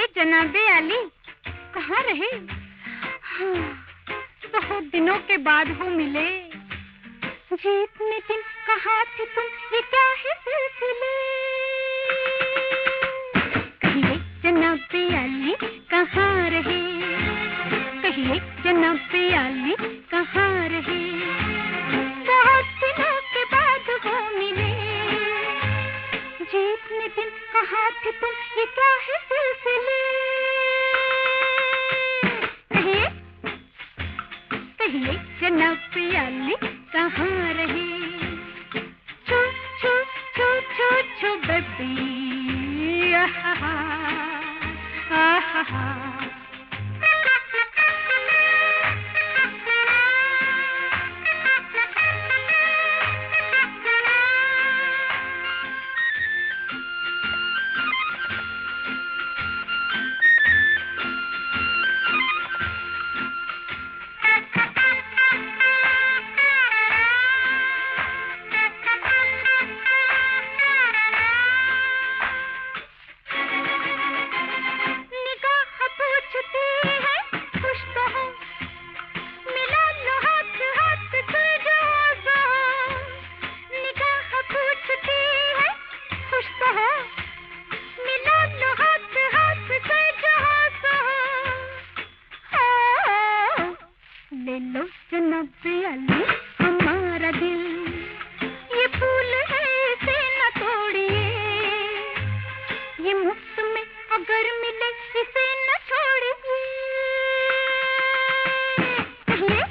जनाबे आली, कहाँ रहे? बहुत दिनों के बाद हो मिले। जी इतने दिन कहाँ थे तुम, ये क्या है सिलसिले? कहिए जनाबे आली कहाँ रहे, कहिए जनाबे आली कहाँ रहे? बहुत दिनों के बाद हो मिले। जी इतने दिन कहाँ थे तुम, ये क्या है सिलसिले? कहिए जनाबे आली कहाँ रहे? छू छू छू छू छू बेबी, आहा आहा। ले लो जनाबे आली हमारा दिल, ये फूल है इसे न तोड़िए, ये मुफ्त में अगर मिले इसे न छोड़िए। कहिए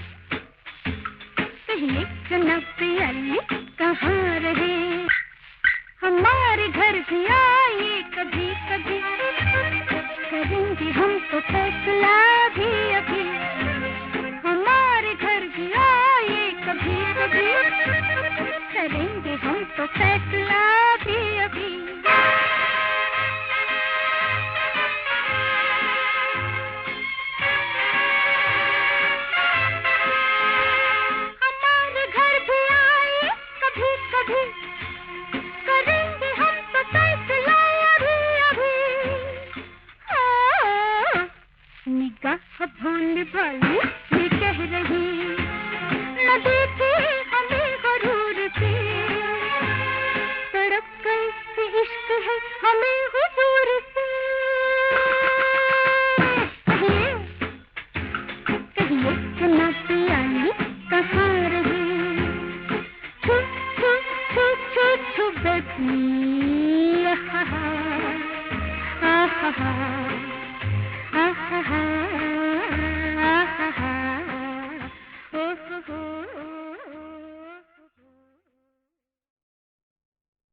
कहिए जनाबे आली कहाँ रहे? हमारे घर भी आइए कभी कभी, करेंगे हम तो फैसला भी अभी। हमारे घर भी आइए कभी कभी, करेंगे हम तो फैसला भी अभी। हमारे घर भी आइए कभी कभी, करेंगे हम तो फैसला अभी अभी। निगाह भोली भाली ये कह रही, न देखे हमें गरूर से, तड़प गए से इश्क है हमें हुजूर से। कहिए कहिए जनाबे आली कहाँ रहे? छू छू छू छू छू बेबी, आहा आहा।